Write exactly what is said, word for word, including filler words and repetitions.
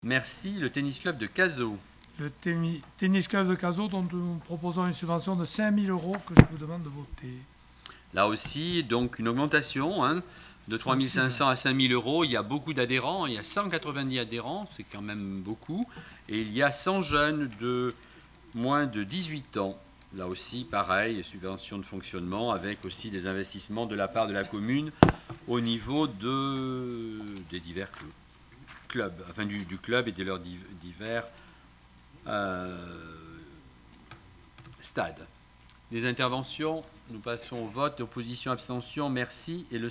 Merci. Le tennis club de Cazaux. Le tenni- tennis club de Cazaux, dont nous proposons une subvention de cinq mille euros que je vous demande de voter. Là aussi, donc une augmentation hein, de trois mille cinq cents à cinq mille euros. Il y a beaucoup d'adhérents, il y a cent quatre-vingt-dix adhérents, c'est quand même beaucoup. Et il y a cent jeunes de moins de dix-huit ans. Là aussi, pareil, subvention de fonctionnement avec aussi des investissements de la part de la commune au niveau de, des divers clubs, enfin du, du club et de leurs divers euh, stades. Des interventions, nous passons au vote, opposition, abstention, merci. Et le